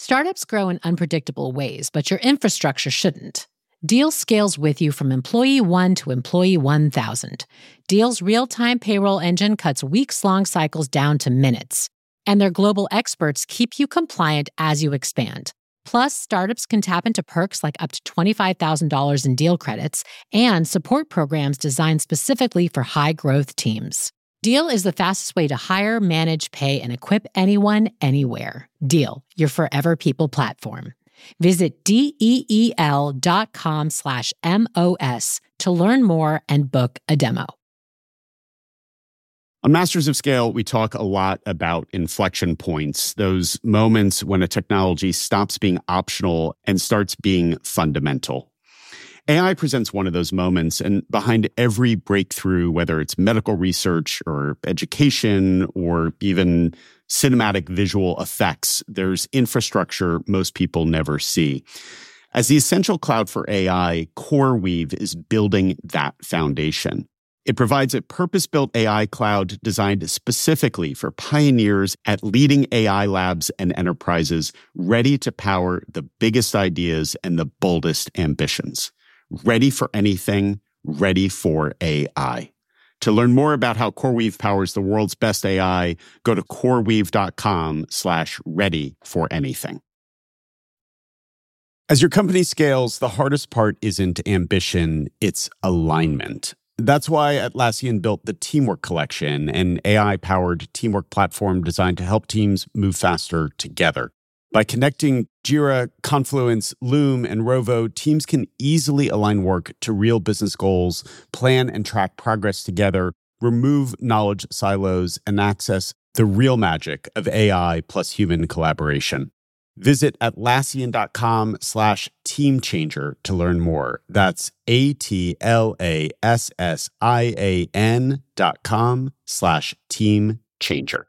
Startups grow in unpredictable ways, but your infrastructure shouldn't. Deal scales with you from employee 1 to employee 1,000. Deal's real-time payroll engine cuts weeks-long cycles down to minutes. And their global experts keep you compliant as you expand. Plus, startups can tap into perks like up to $25,000 in deal credits and support programs designed specifically for high-growth teams. Deal is the fastest way to hire, manage, pay, and equip anyone, anywhere. Deal, your forever people platform. Visit DEEL.com/MOS to learn more and book a demo. On Masters of Scale, we talk a lot about inflection points, those moments when a technology stops being optional and starts being fundamental. AI presents one of those moments, and behind every breakthrough, whether it's medical research or education or even cinematic visual effects, there's infrastructure most people never see. As the essential cloud for AI, CoreWeave is building that foundation. It provides a purpose-built AI cloud designed specifically for pioneers at leading AI labs and enterprises ready to power the biggest ideas and the boldest ambitions. Ready for anything, ready for AI. To learn more about how CoreWeave powers the world's best AI, go to coreweave.com/ready for anything. As your company scales, the hardest part isn't ambition, it's alignment. That's why Atlassian built the Teamwork Collection, an AI-powered teamwork platform designed to help teams move faster together. By connecting Jira, Confluence, Loom, and Rovo, teams can easily align work to real business goals, plan and track progress together, remove knowledge silos, and access the real magic of AI plus human collaboration. Visit Atlassian.com/teamchanger to learn more. That's Atlassian.com/teamchanger.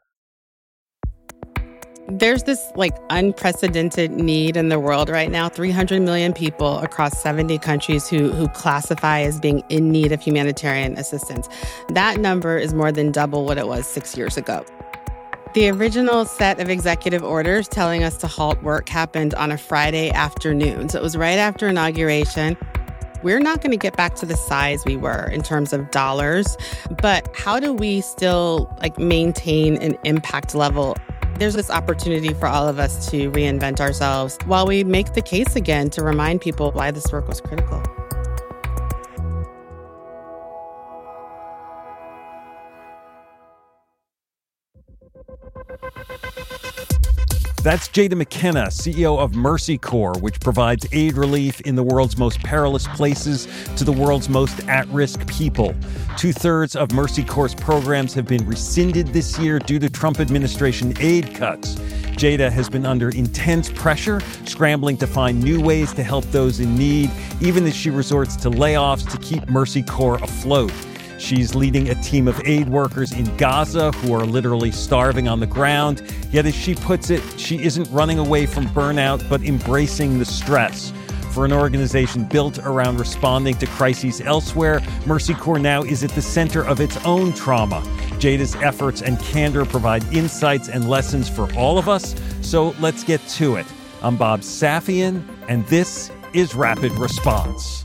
There's this unprecedented need in the world right now. 300 million people across 70 countries who classify as being in need of humanitarian assistance. That number is more than double what it was 6 years ago. The original set of executive orders telling us to halt work happened on a Friday afternoon. So it was right after inauguration. We're not going to get back to the size we were in terms of dollars, but how do we still maintain an impact level? There's this opportunity for all of us to reinvent ourselves while we make the case again to remind people why this work was critical. That's Jada McKenna, CEO of Mercy Corps, which provides aid relief in the world's most perilous places to the world's most at-risk people. 2/3 of Mercy Corps' programs have been rescinded this year due to Trump administration aid cuts. Jada has been under intense pressure, scrambling to find new ways to help those in need, even as she resorts to layoffs to keep Mercy Corps afloat. She's leading a team of aid workers in Gaza who are literally starving on the ground. Yet, as she puts it, she isn't running away from burnout, but embracing the stress. For an organization built around responding to crises elsewhere, Mercy Corps now is at the center of its own trauma. Jada's efforts and candor provide insights and lessons for all of us, so let's get to it. I'm Bob Safian, and this is Rapid Response.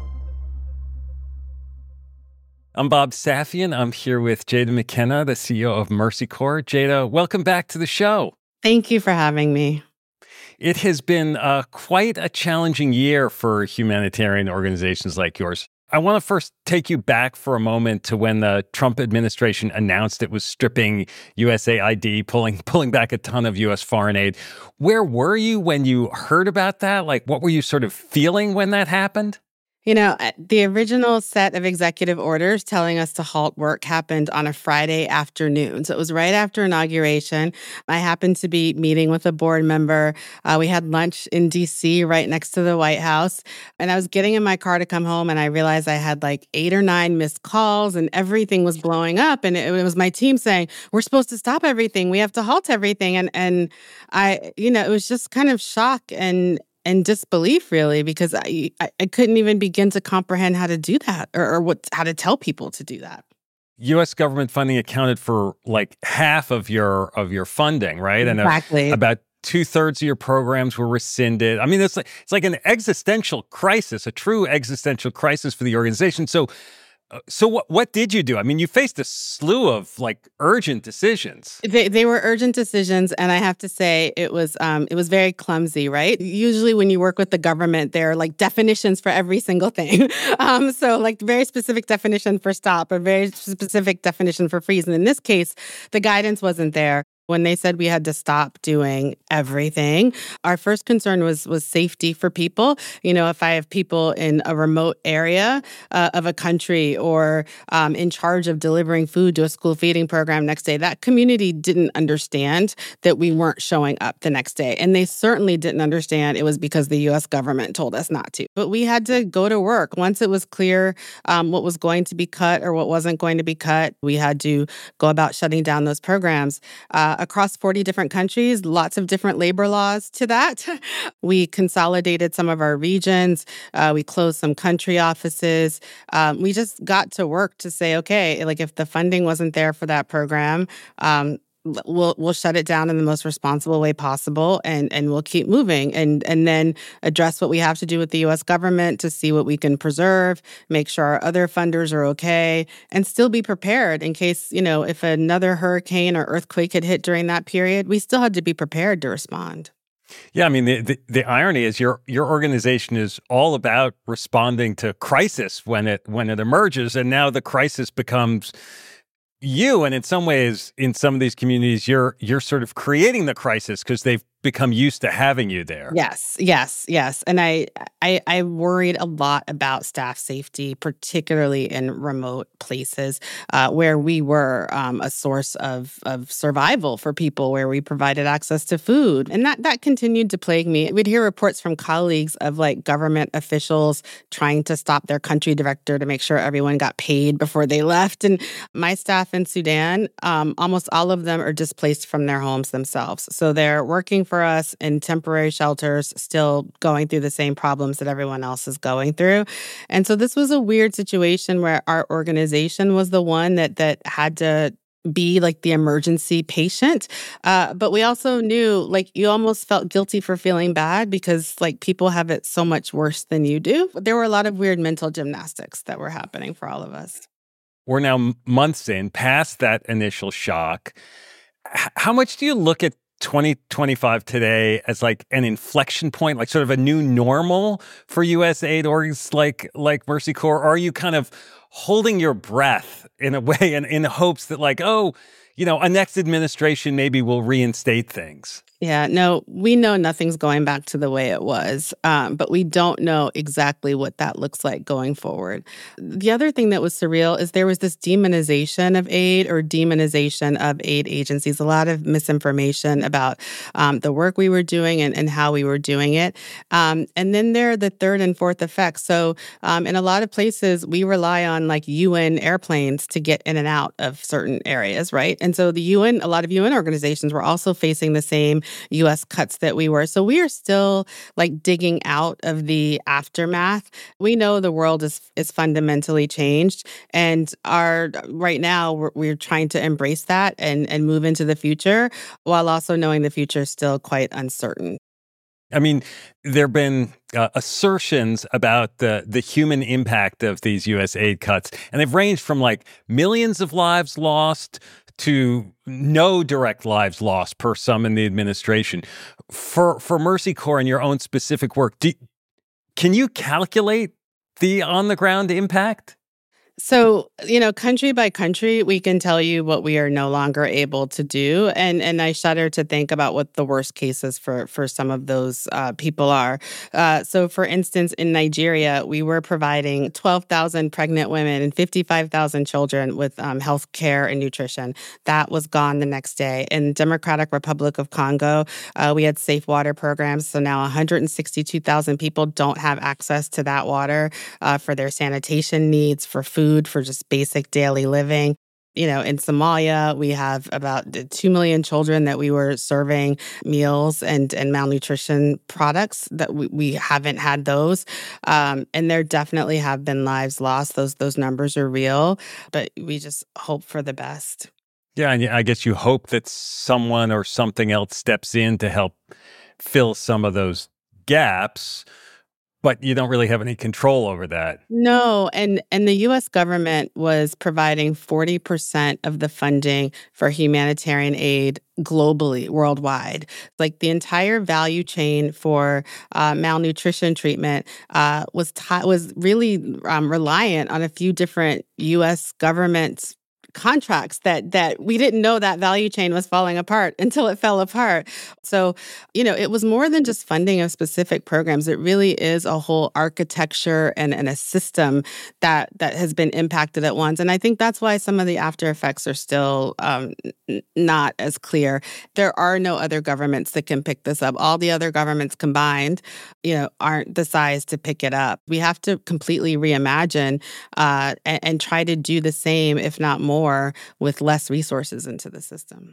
I'm Bob Safian. I'm here with Jada McKenna, the CEO of Mercy Corps. Jada, welcome back to the show. Thank you for having me. It has been quite a challenging year for humanitarian organizations like yours. I want to first take you back for a moment to when the Trump administration announced it was stripping USAID, pulling back a ton of U.S. foreign aid. Where were you when you heard about that? What were you sort of feeling when that happened? The original set of executive orders telling us to halt work happened on a Friday afternoon. So it was right after inauguration. I happened to be meeting with a board member. We had lunch in D.C. right next to the White House. And I was getting in my car to come home, and I realized I had 8 or 9 missed calls, and everything was blowing up. And it was my team saying, we're supposed to stop everything. We have to halt everything. And I, it was just kind of shock and disbelief, really, because I couldn't even begin to comprehend how to do that or how to tell people to do that. U.S. government funding accounted for half of your funding, right? Exactly. And about 2/3 of your programs were rescinded. I mean, it's like an existential crisis, a true existential crisis for the organization. So what did you do? I mean, you faced a slew of like urgent decisions. They were urgent decisions, and I have to say it was very clumsy, right? Usually when you work with the government, there are like definitions for every single thing. So like very specific definition for stop, or very specific definition for freeze. And in this case, the guidance wasn't there. When they said we had to stop doing everything, our first concern was safety for people. You know, if I have people in a remote area of a country or in charge of delivering food to a school feeding program next day, that community didn't understand that we weren't showing up the next day. And they certainly didn't understand it was because the U.S. government told us not to. But we had to go to work. Once it was clear what was going to be cut or what wasn't going to be cut, we had to go about shutting down those programs. Across 40 different countries, lots of different labor laws to that. We consolidated some of our regions. We closed some country offices. We just got to work to say, okay, like if the funding wasn't there for that program, we'll shut it down in the most responsible way possible, and we'll keep moving and then address what we have to do with the U.S. government to see what we can preserve, make sure our other funders are okay, and still be prepared in case, you know, if another hurricane or earthquake had hit during that period, we still had to be prepared to respond. Yeah, I mean, the irony is your organization is all about responding to crisis when it emerges, and now the crisis becomes you, and in some ways, in some of these communities, you're sort of creating the crisis because they've become used to having you there. Yes. And I worried a lot about staff safety, particularly in remote places where we were a source of survival for people, where we provided access to food. And that continued to plague me. We'd hear reports from colleagues of like government officials trying to stop their country director to make sure everyone got paid before they left. And my staff in Sudan, almost all of them are displaced from their homes themselves. So they're working for us in temporary shelters, still going through the same problems that everyone else is going through. And so this was a weird situation where our organization was the one that had to be like the emergency patient. But we also knew, like, you almost felt guilty for feeling bad because like people have it so much worse than you do. There were a lot of weird mental gymnastics that were happening for all of us. We're now months in, past that initial shock. How much do you look at 2025 today as like an inflection point, like sort of a new normal for U.S. aid orgs like Mercy Corps? Or are you kind of holding your breath in a way and in hopes that like, oh, you know, a next administration maybe will reinstate things? Yeah, no, we know nothing's going back to the way it was, but we don't know exactly what that looks like going forward. The other thing that was surreal is there was this demonization of aid or demonization of aid agencies, a lot of misinformation about the work we were doing and how we were doing it. And then there are the third and fourth effects. So in a lot of places, we rely on like UN airplanes to get in and out of certain areas, right? And so a lot of UN organizations were also facing the same U.S. cuts that we were. So we are still like digging out of the aftermath. We know the world is fundamentally changed, and right now we're trying to embrace that and move into the future while also knowing the future is still quite uncertain. I mean, there have been assertions about the human impact of these U.S. aid cuts, and they've ranged from like millions of lives lost to no direct lives lost per some in the administration. For Mercy Corps and your own specific work, can you calculate the on-the-ground impact? So, you know, country by country, we can tell you what we are no longer able to do. And I shudder to think about what the worst cases for some of those people are. So, for instance, in Nigeria, we were providing 12,000 pregnant women and 55,000 children with health care and nutrition. That was gone the next day. In Democratic Republic of Congo, we had safe water programs. So now 162,000 people don't have access to that water for their sanitation needs, for food, for just basic daily living. You know, in Somalia, we have about 2 million children that we were serving meals and malnutrition products that we haven't had those. And there definitely have been lives lost. Those numbers are real, but we just hope for the best. Yeah, and I guess you hope that someone or something else steps in to help fill some of those gaps, but you don't really have any control over that. No, and the US government was providing 40% of the funding for humanitarian aid globally, worldwide. Like the entire value chain for malnutrition treatment was really reliant on a few different US government contracts that we didn't know that value chain was falling apart until it fell apart. So, it was more than just funding of specific programs. It really is a whole architecture and a system that has been impacted at once. And I think that's why some of the after effects are still not as clear. There are no other governments that can pick this up. All the other governments combined, aren't the size to pick it up. We have to completely reimagine and try to do the same, if not more, with less resources into the system.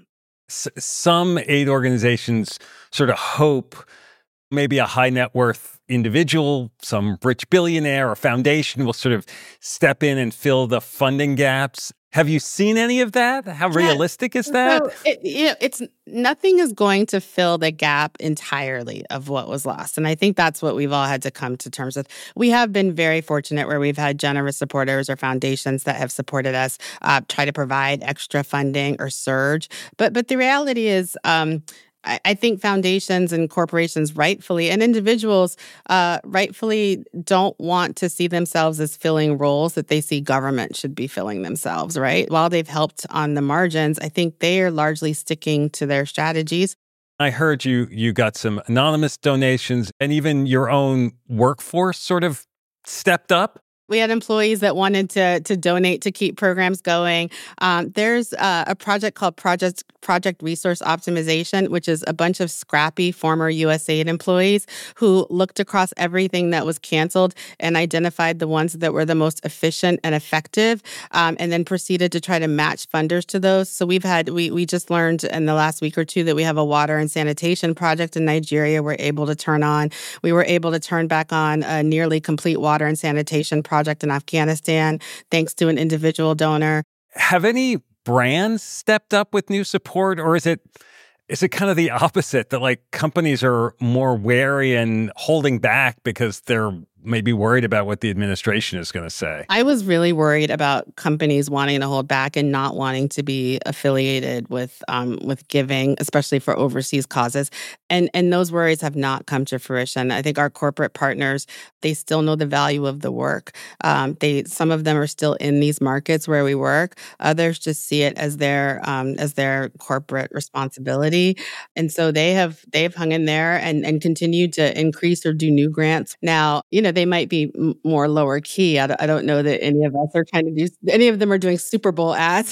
Some aid organizations sort of hope maybe a high net worth individual, some rich billionaire or foundation will sort of step in and fill the funding gaps. Have you seen any of that? How realistic is that? So it's nothing is going to fill the gap entirely of what was lost. And I think that's what we've all had to come to terms with. We have been very fortunate where we've had generous supporters or foundations that have supported us try to provide extra funding or surge. But the reality is, I think foundations and corporations rightfully and individuals rightfully don't want to see themselves as filling roles that they see government should be filling themselves, right? While they've helped on the margins, I think they are largely sticking to their strategies. I heard you got some anonymous donations and even your own workforce sort of stepped up. We had employees that wanted to donate to keep programs going. There's a project called Project Resource Optimization, which is a bunch of scrappy former USAID employees who looked across everything that was canceled and identified the ones that were the most efficient and effective, and then proceeded to try to match funders to those. So we just learned in the last week or two that we have a water and sanitation project in Nigeria we were able to turn back on a nearly complete water and sanitation project in Afghanistan, thanks to an individual donor. Have any brands stepped up with new support, or is it kind of the opposite, that like companies are more wary and holding back because they're maybe worried about what the administration is going to say? I was really worried about companies wanting to hold back and not wanting to be affiliated with giving, especially for overseas causes. And those worries have not come to fruition. I think our corporate partners, they still know the value of the work. Some of them are still in these markets where we work. Others just see it as their corporate responsibility. And so they've hung in there and continued to increase or do new grants. Now, they might be more lower key. I don't know that any of us are trying to do, any of them are doing Super Bowl ads,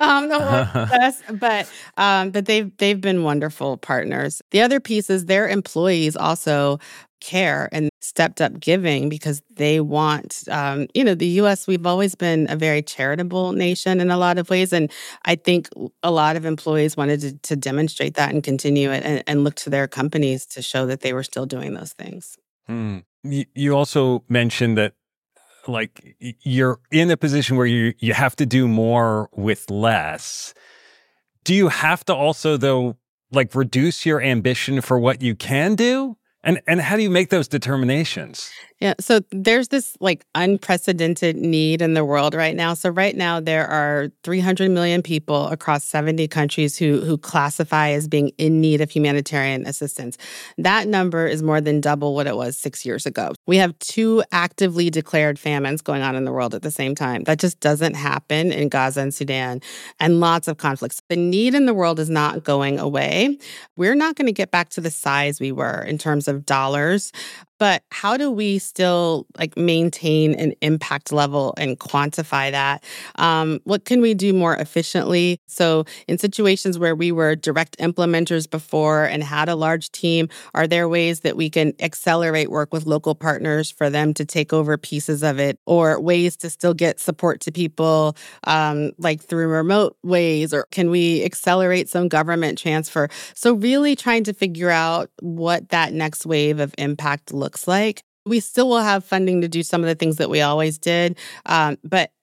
but they've been wonderful partners. The other piece is their employees also care and stepped up giving because they want, the U.S., we've always been a very charitable nation in a lot of ways. And I think a lot of employees wanted to demonstrate that and continue it and look to their companies to show that they were still doing those things. You also mentioned that like you're in a position where you have to do more with less. Do you have to also, though, like reduce your ambition for what you can do? And how do you make those determinations? Yeah, so there's this like unprecedented need in the world right now. So right now there are 300 million people across 70 countries who classify as being in need of humanitarian assistance. That number is more than double what it was 6 years ago. We have 2 actively declared famines going on in the world at the same time. That just doesn't happen in Gaza and Sudan, and lots of conflicts. The need in the world is not going away. We're not going to get back to the size we were in terms of dollars. But how do we still like maintain an impact level and quantify that? What can we do more efficiently? So in situations where we were direct implementers before and had a large team, are there ways that we can accelerate work with local partners for them to take over pieces of it, or ways to still get support to people like through remote ways? Or can we accelerate some government transfer? So really trying to figure out what that next wave of impact looks like. We still will have funding to do some of the things that we always did, but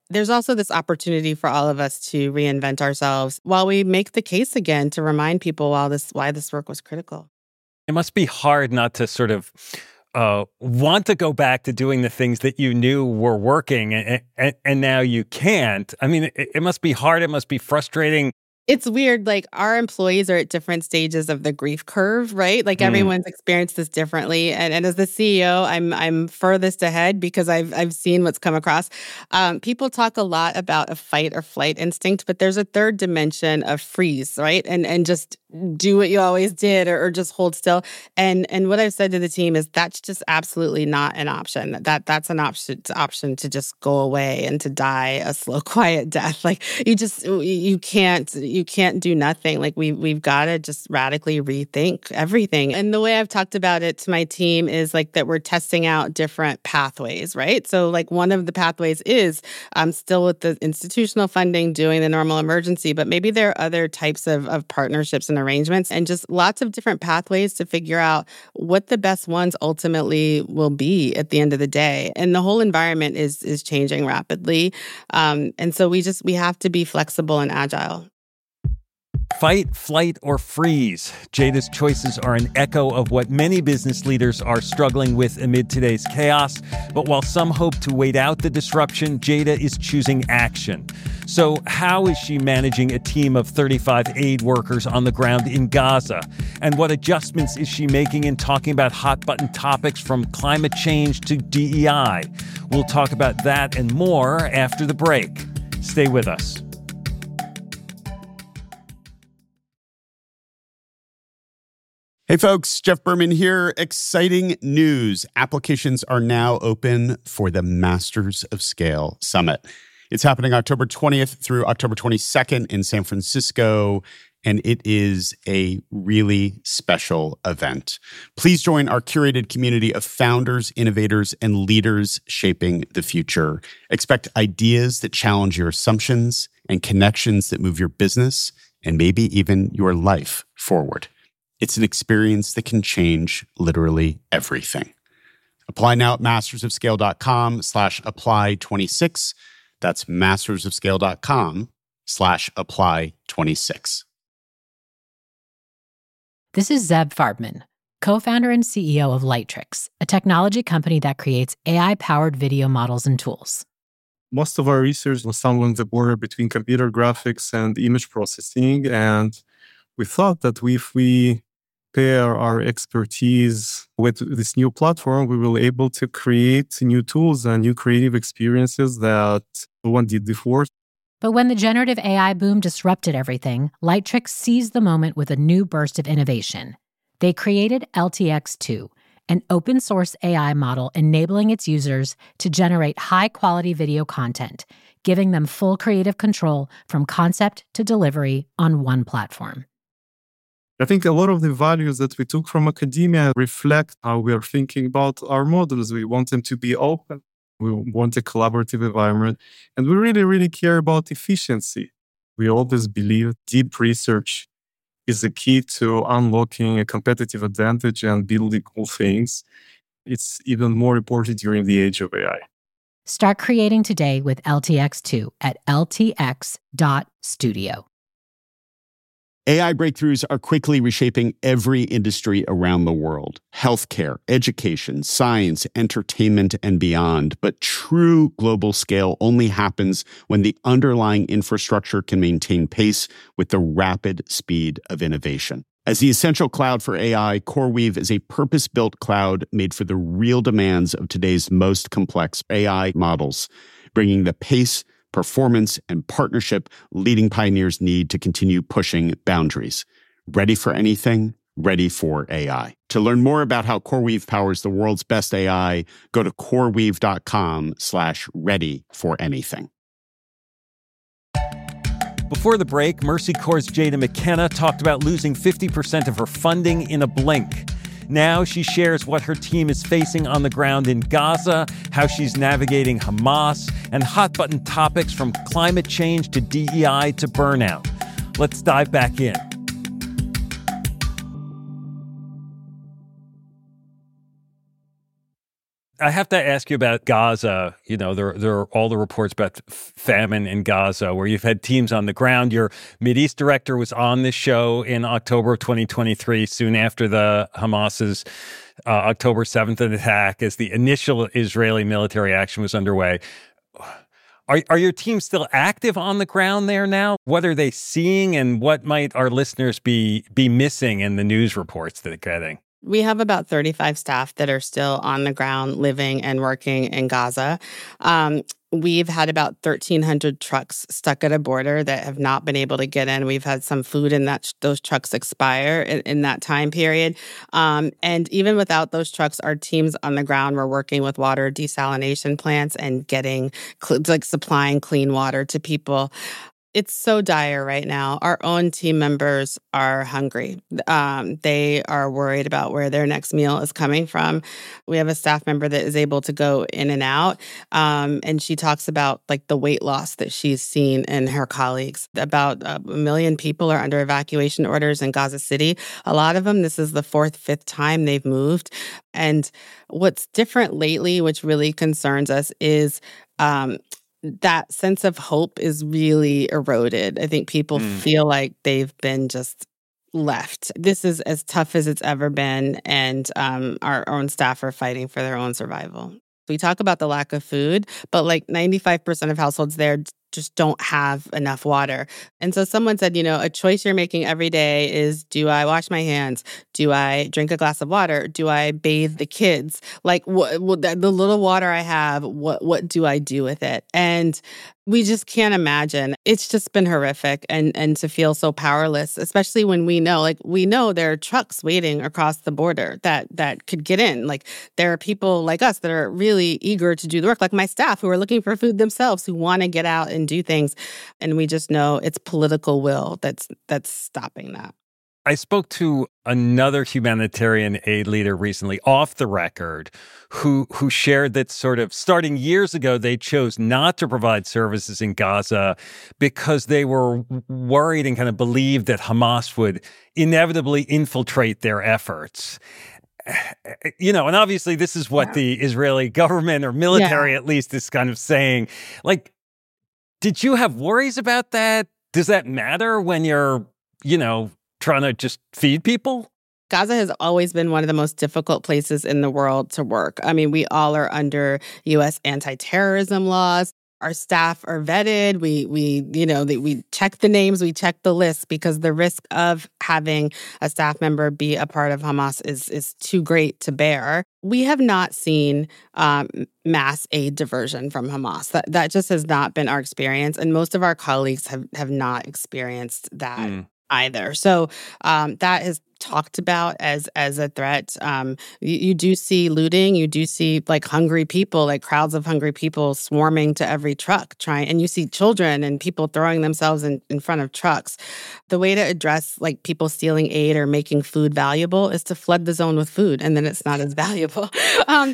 There's also this opportunity for all of us to reinvent ourselves while we make the case again to remind people why this work was critical. It must be hard not to sort of want to go back to doing the things that you knew were working and now you can't. I mean, it must be hard. It must be frustrating. It's weird. Like, our employees are at different stages of the grief curve, right? Like, everyone's experienced this differently. And as the CEO, I'm furthest ahead because I've seen what's come across. People talk a lot about a fight or flight instinct, but there's a third dimension of freeze, right? And just do what you always did or just hold still. And what I've said to the team is that's just absolutely not an option. That's an option to just go away and to die a slow, quiet death. Like, you can't do nothing. Like, we've got to just radically rethink everything. And the way I've talked about it to my team is like that we're testing out different pathways, right? So like one of the pathways is still with the institutional funding, doing the normal emergency, but maybe there are other types of partnerships and arrangements and just lots of different pathways to figure out what the best ones ultimately will be at the end of the day. And the whole environment is changing rapidly. And so we have to be flexible and agile. Fight, flight, or freeze. Jada's choices are an echo of what many business leaders are struggling with amid today's chaos. But while some hope to wait out the disruption, Jada is choosing action. So how is she managing a team of 35 aid workers on the ground in Gaza? And what adjustments is she making in talking about hot-button topics from climate change to DEI? We'll talk about that and more after the break. Stay with us. Hey folks, Jeff Berman here. Exciting news. Applications are now open for the Masters of Scale Summit. It's happening October 20th through October 22nd in San Francisco, and it is a really special event. Please join our curated community of founders, innovators, and leaders shaping the future. Expect ideas that challenge your assumptions and connections that move your business and maybe even your life forward. It's an experience that can change literally everything. Apply now at mastersofscale.com/apply26. That's mastersofscale.com/apply26. This is Zeb Farbman, co-founder and CEO of Lightricks, a technology company that creates AI-powered video models and tools. Most of our research was along the border between computer graphics and image processing, and we thought that if we pair our expertise with this new platform, we will be able to create new tools and new creative experiences that no one did before. But when the generative AI boom disrupted everything, Lightricks seized the moment with a new burst of innovation. They created LTX2, an open-source AI model enabling its users to generate high-quality video content, giving them full creative control from concept to delivery on one platform. I think a lot of the values that we took from academia reflect how we are thinking about our models. We want them to be open. We want a collaborative environment. And we really, really care about efficiency. We always believe deep research is the key to unlocking a competitive advantage and building cool things. It's even more important during the age of AI. Start creating today with LTX2 at ltx.studio. AI breakthroughs are quickly reshaping every industry around the world. Healthcare, education, science, entertainment, and beyond. But true global scale only happens when the underlying infrastructure can maintain pace with the rapid speed of innovation. As the essential cloud for AI, CoreWeave is a purpose-built cloud made for the real demands of today's most complex AI models, bringing the pace, performance, and partnership leading pioneers need to continue pushing boundaries. Ready for anything? Ready for AI. To learn more about how CoreWeave powers the world's best AI, go to coreweave.com/ready for anything. Before the break, Mercy Corps' Jada McKenna talked about losing 50% of her funding in a blink. Now she shares what her team is facing on the ground in Gaza, how she's navigating Hamas, and hot-button topics from climate change to DEI to burnout. Let's dive back in. I have to ask you about Gaza. You know, there are all the reports about famine in Gaza, where you've had teams on the ground. Your Mideast director was on this show in October of 2023, soon after the Hamas's October 7th attack, as the initial Israeli military action was underway. Are your teams still active on the ground there now? What are they seeing, and what might our listeners be missing in the news reports that they're getting? We have about 35 staff that are still on the ground living and working in Gaza. We've had about 1,300 trucks stuck at a border that have not been able to get in. We've had some food in those trucks expire in that time period. And even without those trucks, our teams on the ground were working with water desalination plants and supplying clean water to people. It's so dire right now. Our own team members are hungry. They are worried about where their next meal is coming from. We have a staff member that is able to go in and out, and she talks about like the weight loss that she's seen in her colleagues. About 1 million people are under evacuation orders in Gaza City. A lot of them, this is the 4th, 5th time they've moved. And what's different lately, which really concerns us, is that sense of hope is really eroded. I think people feel like they've been just left. This is as tough as it's ever been, and our own staff are fighting for their own survival. We talk about the lack of food, but like 95% of households there just don't have enough water. And so someone said, a choice you're making every day is, do I wash my hands? Do I drink a glass of water? Do I bathe the kids? Like the little water I have, what do I do with it? And we just can't imagine. It's just been horrific, and to feel so powerless, especially when we know there are trucks waiting across the border that could get in. Like there are people like us that are really eager to do the work, like my staff who are looking for food themselves, who want to get out and do things. And we just know it's political will that's stopping that. I spoke to another humanitarian aid leader recently, off the record, who shared that sort of starting years ago, they chose not to provide services in Gaza because they were worried and kind of believed that Hamas would inevitably infiltrate their efforts. And obviously this is what the Israeli government or military at least is kind of saying. Like, did you have worries about that? Does that matter when you're, trying to just feed people? Gaza has always been one of the most difficult places in the world to work. I mean, we all are under U.S. anti-terrorism laws. Our staff are vetted. We check the names, we check the lists, because the risk of having a staff member be a part of Hamas is too great to bear. We have not seen mass aid diversion from Hamas. That just has not been our experience, and most of our colleagues have not experienced that either. So that is talked about as a threat. You do see looting. You do see like hungry people, like crowds of hungry people swarming to every truck and you see children and people throwing themselves in front of trucks. The way to address like people stealing aid or making food valuable is to flood the zone with food, and then it's not as valuable. I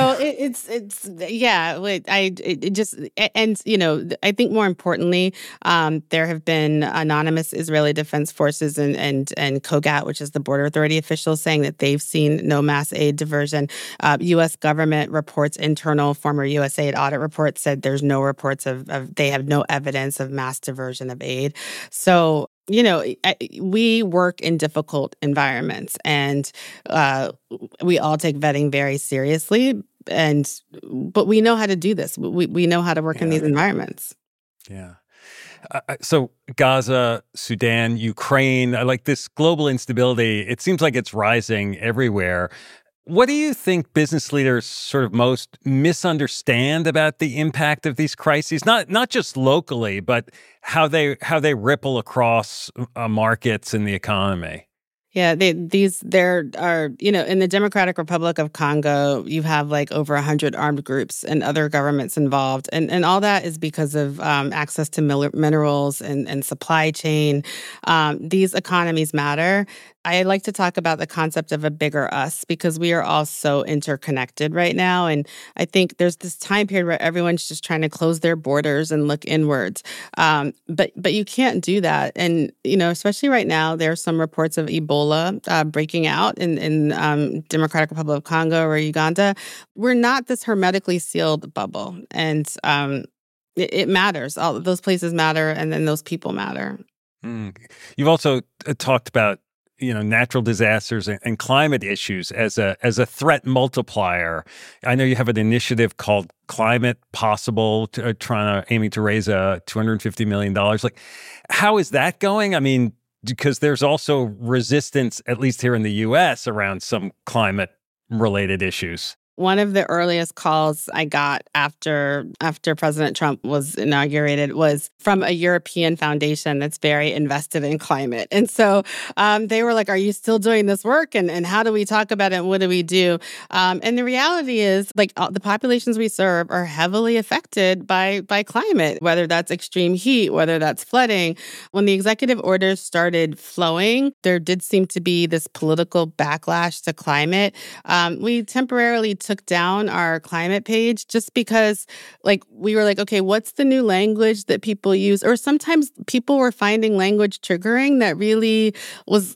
think more importantly, there have been anonymous Israeli Defense Forces and COGAT, which is the Border Authority officials, saying that they've seen no mass aid diversion. U.S. government reports, internal former USAID audit reports said there's no reports they have no evidence of mass diversion of aid. So, we work in difficult environments, and we all take vetting very seriously. But we know how to do this. We know how to work in these environments. Yeah. So Gaza, Sudan, Ukraine, like this global instability, it seems like it's rising everywhere. What do you think business leaders sort of most misunderstand about the impact of these crises? Not just locally, but how they ripple across markets and the economy. Yeah, there are, in the Democratic Republic of Congo, you have like over 100 armed groups and other governments involved. And all that is because of access to minerals and supply chain. These economies matter. I like to talk about the concept of a bigger us because we are all so interconnected right now. And I think there's this time period where everyone's just trying to close their borders and look inwards. But you can't do that. And, especially right now, there are some reports of Ebola breaking out in Democratic Republic of Congo or Uganda. We're not this hermetically sealed bubble. And it matters. All those places matter. And then those people matter. You've also talked about natural disasters and climate issues as a threat multiplier. I know you have an initiative called Climate Possible, aiming to raise $250 million. Like, how is that going? I mean, because there's also resistance, at least here in the U.S., around some climate-related issues. One of the earliest calls I got after President Trump was inaugurated was from a European foundation that's very invested in climate. And so they were like, are you still doing this work? And how do we talk about it? And what do we do? And the reality is, the populations we serve are heavily affected by climate, whether that's extreme heat, whether that's flooding. When the executive orders started flowing, there did seem to be this political backlash to climate. We temporarily took down our climate page just because we were like, okay, what's the new language that people use? Or sometimes people were finding language triggering that really was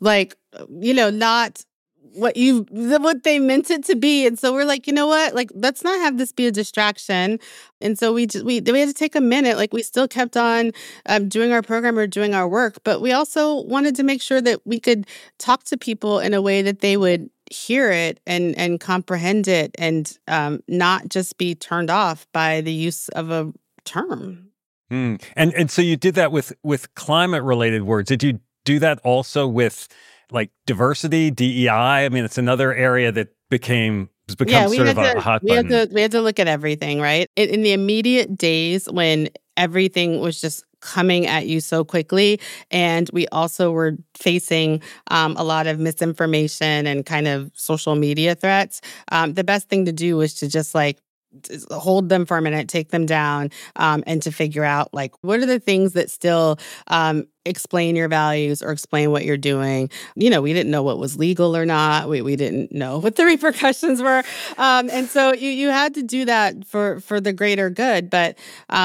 not what they meant it to be. And so we're like, you know what? Let's not have this be a distraction. And so we had to take a minute. We still kept on doing our program or doing our work, but we also wanted to make sure that we could talk to people in a way that they would hear it and comprehend it and not just be turned off by the use of a term. And so you did that with climate related words. Did you do that also with diversity, DEI? I mean, it's another area that has become sort of a hot button. We had to look at everything, right? In the immediate days when everything was just coming at you so quickly, and we also were facing a lot of misinformation and kind of social media threats, the best thing to do was to just hold them for a minute, take them down, and to figure out what are the things that still explain your values or explain what you're doing. We didn't know what was legal or not. We didn't know what the repercussions were. And so you had to do that for the greater good. But,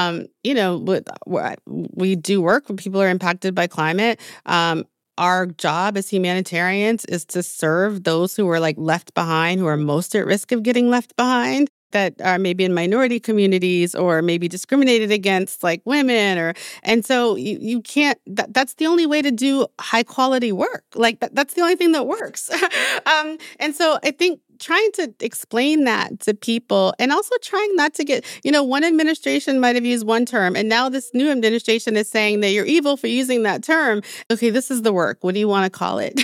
we do work when people are impacted by climate. Our job as humanitarians is to serve those who are left behind, who are most at risk of getting left behind, that are maybe in minority communities or maybe discriminated against, women, and so you can't. That's the only way to do high quality work. That's the only thing that works. And so I think trying to explain that to people and also trying not to get, one administration might have used one term and now this new administration is saying that you're evil for using that term. Okay, this is the work. What do you want to call it?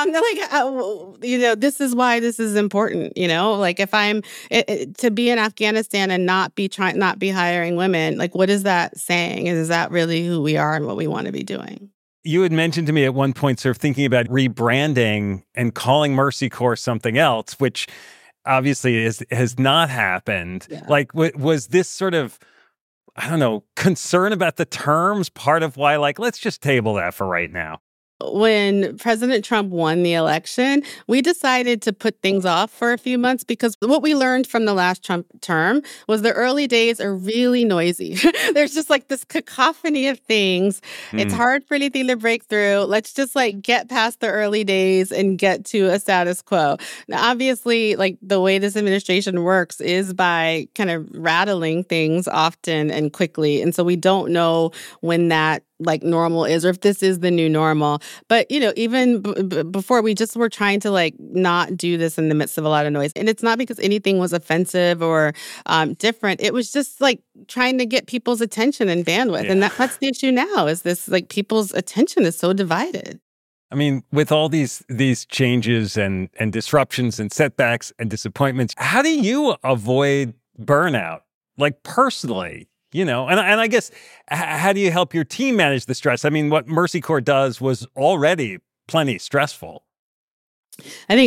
This is why this is important. If I'm to be in Afghanistan and not be hiring women, what is that saying? Is that really who we are and what we want to be doing? You had mentioned to me at one point sort of thinking about rebranding and calling Mercy Corps something else, which obviously has not happened. Yeah. Was this sort of, I don't know, concern about the terms part of why, let's just table that for right now? When President Trump won the election, we decided to put things off for a few months because what we learned from the last Trump term was the early days are really noisy. There's just this cacophony of things. It's hard for anything to break through. Let's just get past the early days and get to a status quo. Now, obviously, the way this administration works is by kind of rattling things often and quickly. And so we don't know when that normal is, or if this is the new normal. But, even before, we just were trying to not do this in the midst of a lot of noise. And it's not because anything was offensive or different. It was just trying to get people's attention and bandwidth. Yeah. And that's the issue now is this, people's attention is so divided. I mean, with all these changes and disruptions and setbacks and disappointments, how do you avoid burnout? Personally? And I guess, how do you help your team manage the stress? I mean, what Mercy Corps does was already plenty stressful. I think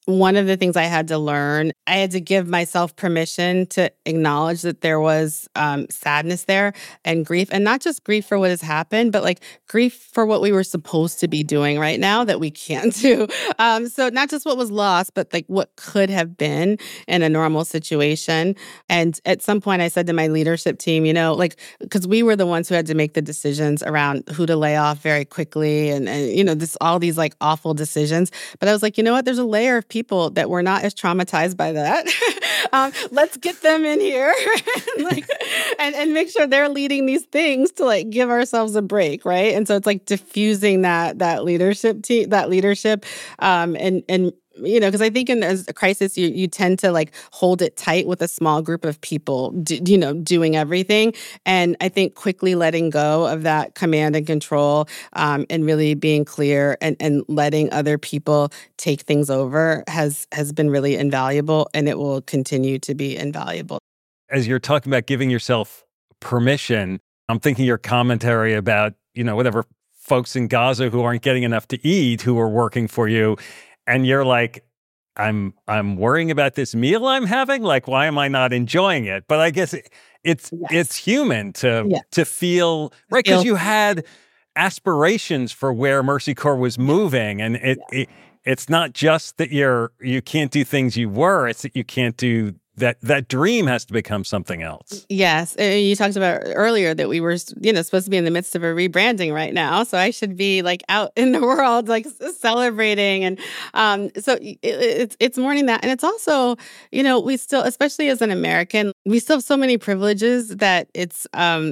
one of the things I had to learn, I had to give myself permission to acknowledge that there was sadness there and grief, and not just grief for what has happened, but like grief for what we were supposed to be doing right now that we can't do. So not just what was lost, but like what could have been in a normal situation. And at some point I said to my leadership team, like, because we were the ones who had to make the decisions around who to lay off very quickly and all these like awful decisions. But I was like, you know what? There's a layer of people that were not as traumatized by that. Let's get them in here and make sure they're leading these things to like give ourselves a break, right? And so it's like diffusing that leadership and because I think in a crisis, you tend to like hold it tight with a small group of people, doing everything. And I think quickly letting go of that command and control and really being clear and letting other people take things over has been really invaluable, and it will continue to be invaluable. As you're talking about giving yourself permission, I'm thinking your commentary about, whatever folks in Gaza who aren't getting enough to eat who are working for you. And you're like, I'm worrying about this meal I'm having. Like, why am I not enjoying it? But I guess it's human to feel right, because you had aspirations for where Mercy Corps was moving, and it's not just that you can't do things you were. It's that you can't do that dream has to become something else. Yes. You talked about earlier that we were, supposed to be in the midst of a rebranding right now. So I should be like out in the world, like celebrating. And so it's mourning that. And it's also, we still, especially as an American, we still have so many privileges that it's,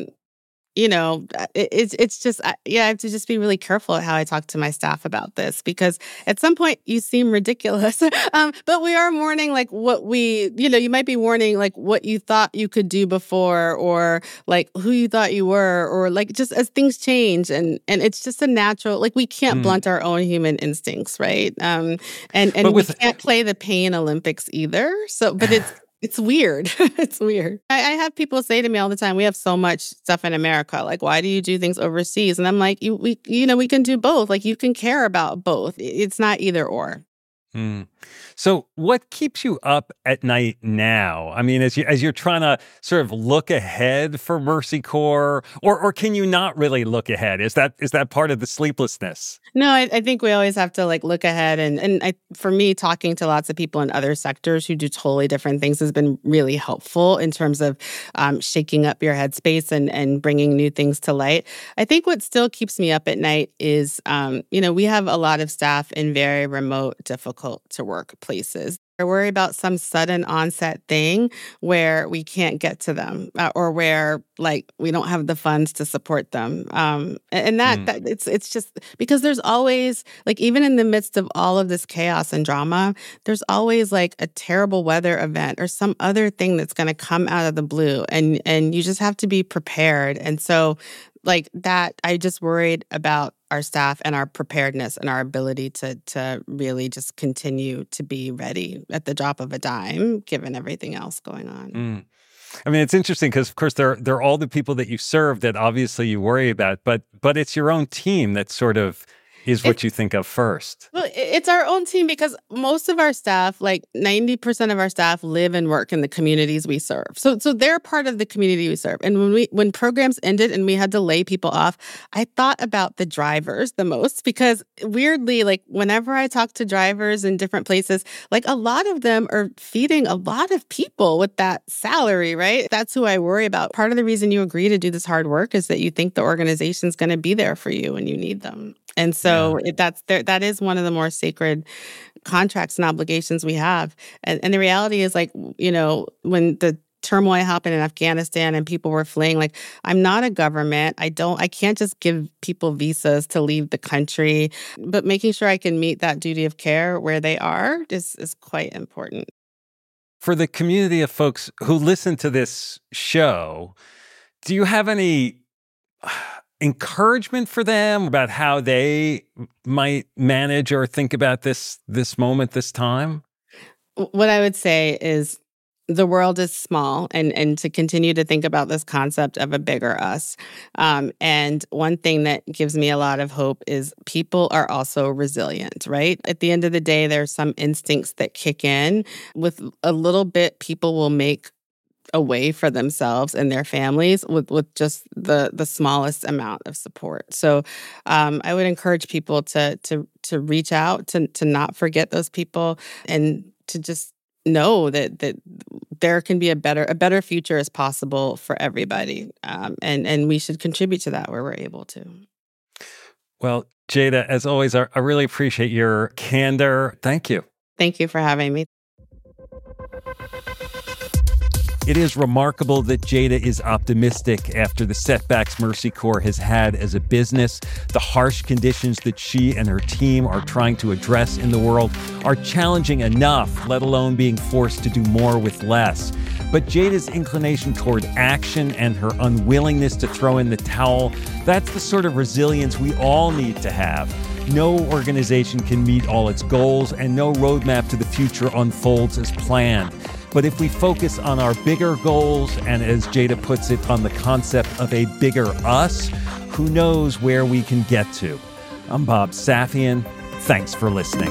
it's just, I have to just be really careful at how I talk to my staff about this, because at some point you seem ridiculous, but we are mourning like what you might be mourning like what you thought you could do before, or like who you thought you were, or like just as things change, and it's just a natural, like we can't blunt our own human instincts, right? And we can't play the pain Olympics either. So, but it's weird. It's weird. I have people say to me all the time, we have so much stuff in America. Like, why do you do things overseas? And I'm like, we can do both. Like, you can care about both. It's not either or. So what keeps you up at night now? I mean, as you're trying to sort of look ahead for Mercy Corps, or can you not really look ahead? Is that part of the sleeplessness? No, I think we always have to like look ahead. And for me, talking to lots of people in other sectors who do totally different things has been really helpful in terms of shaking up your headspace and bringing new things to light. I think what still keeps me up at night is, we have a lot of staff in very remote, difficult to work places. I worry about some sudden onset thing where we can't get to them, or where like we don't have the funds to support them. And that it's just because there's always, like, even in the midst of all of this chaos and drama, there's always like a terrible weather event or some other thing that's going to come out of the blue, and you just have to be prepared. And so like that, I just worried about our staff and our preparedness and our ability to really just continue to be ready at the drop of a dime, given everything else going on. I mean, it's interesting because, of course, there are all the people that you serve that obviously you worry about, but it's your own team that sort of is what you think of first. Well, it's our own team because most of our staff, like 90% of our staff, live and work in the communities we serve. So they're part of the community we serve. And when programs ended and we had to lay people off, I thought about the drivers the most, because weirdly, like whenever I talk to drivers in different places, like a lot of them are feeding a lot of people with that salary, right? That's who I worry about. Part of the reason you agree to do this hard work is that you think the organization's going to be there for you when you need them. And so that is one of the more sacred contracts and obligations we have. And the reality is, like, when the turmoil happened in Afghanistan and people were fleeing, like, I'm not a government. I can't just give people visas to leave the country. But making sure I can meet that duty of care where they are is quite important. For the community of folks who listen to this show, do you have any encouragement for them about how they might manage or think about this moment, this time? What I would say is The world is small, and to continue to think about this concept of a bigger us. And one thing that gives me a lot of hope is people are also resilient, right? At the end of the day, there's some instincts that kick in. With a little bit, people will make a way for themselves and their families with just the smallest amount of support. So I would encourage people to reach out, to not forget those people, and to just know that there can be a better future is possible for everybody, and we should contribute to that where we're able to. Well, Jada, as always, I really appreciate your candor. Thank you. Thank you for having me. It is remarkable that Jada is optimistic after the setbacks Mercy Corps has had as a business. The harsh conditions that she and her team are trying to address in the world are challenging enough, let alone being forced to do more with less. But Jada's inclination toward action and her unwillingness to throw in the towel, that's the sort of resilience we all need to have. No organization can meet all its goals, and no roadmap to the future unfolds as planned. But if we focus on our bigger goals, and as Jada puts it, on the concept of a bigger us, who knows where we can get to. I'm Bob Safian. Thanks for listening.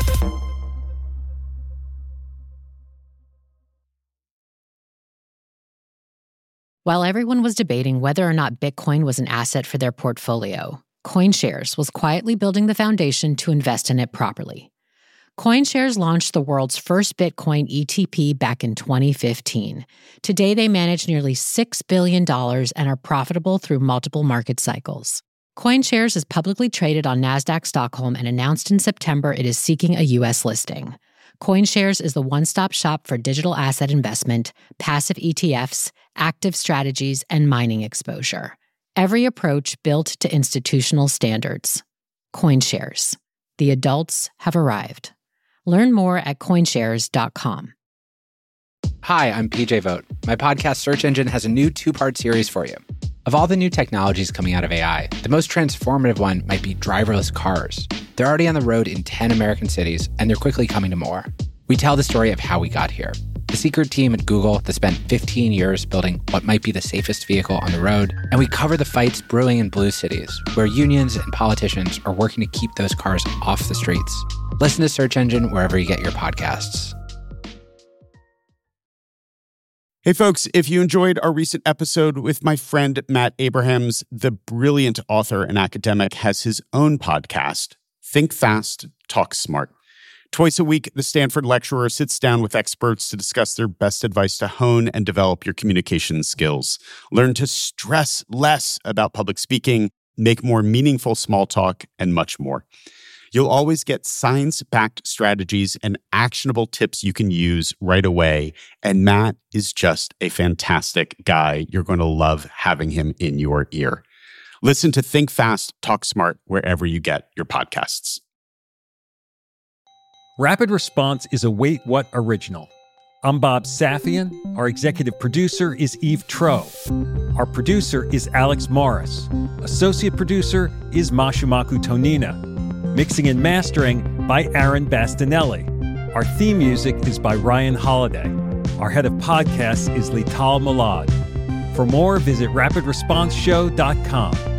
While everyone was debating whether or not Bitcoin was an asset for their portfolio, CoinShares was quietly building the foundation to invest in it properly. CoinShares launched the world's first Bitcoin ETP back in 2015. Today, they manage nearly $6 billion and are profitable through multiple market cycles. CoinShares is publicly traded on NASDAQ Stockholm and announced in September it is seeking a U.S. listing. CoinShares is the one-stop shop for digital asset investment, passive ETFs, active strategies, and mining exposure. Every approach built to institutional standards. CoinShares. The adults have arrived. Learn more at coinshares.com. Hi, I'm PJ Vogt. My podcast Search Engine has a new 2-part series for you. Of all the new technologies coming out of AI, the most transformative one might be driverless cars. They're already on the road in 10 American cities, and they're quickly coming to more. We tell the story of how we got here. The secret team at Google that spent 15 years building what might be the safest vehicle on the road, and we cover the fights brewing in blue cities, where unions and politicians are working to keep those cars off the streets. Listen to Search Engine wherever you get your podcasts. Hey folks, if you enjoyed our recent episode with my friend Matt Abrahams, the brilliant author and academic has his own podcast, Think Fast, Talk Smart. Twice a week, the Stanford lecturer sits down with experts to discuss their best advice to hone and develop your communication skills. Learn to stress less about public speaking, make more meaningful small talk, and much more. You'll always get science-backed strategies and actionable tips you can use right away. And Matt is just a fantastic guy. You're going to love having him in your ear. Listen to Think Fast, Talk Smart wherever you get your podcasts. Rapid Response is a Wait What original. I'm Bob Safian. Our executive producer is Eve Tro. Our producer is Alex Morris. Associate producer is Mashumaku Tonina. Mixing and mastering by Aaron Bastinelli. Our theme music is by Ryan Holiday. Our head of podcasts is Lital Malad. For more, visit rapidresponseshow.com.